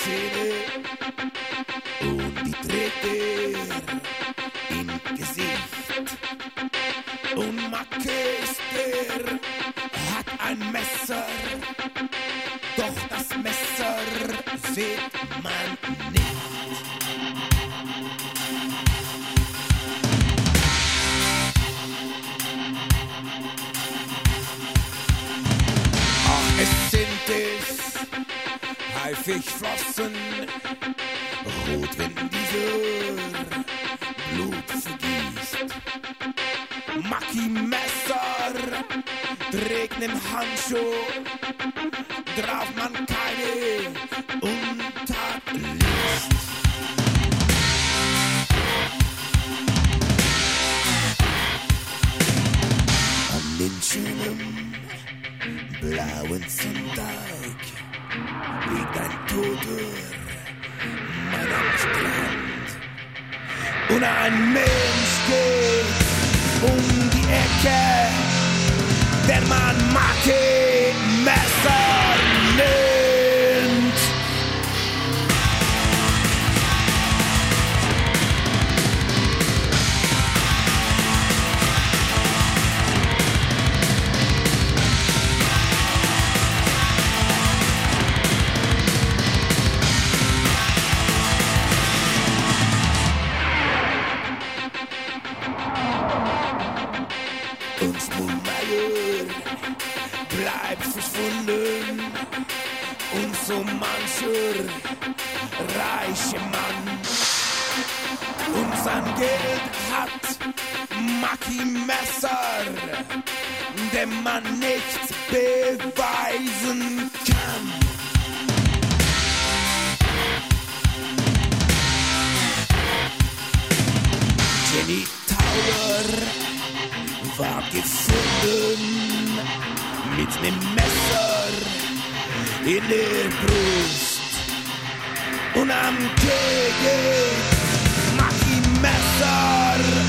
Zähne und die trägt er im Gesicht. Und Macke hat ein Messer, doch das Messer sieht man nicht. Ach, es sind häufig Flossen, rot, wenn dieser Blut vergießt. Macki Messer trägt nem Handschuh, drauf man keine Untat liest. An den schönen blauen Sonntag liegt ein Toter Mann am Strand. Und ein Mensch geht um die Ecke, den man Macke Messer nennt. Und Smulmeier bleibt verschwunden und so mancher reiche Mann. Und sein Geld hat Macki Messer, dem man nichts beweisen kann. Jenny Tower war gefunden mit nem Messer in der Brust. Und am Kegel Macki Messer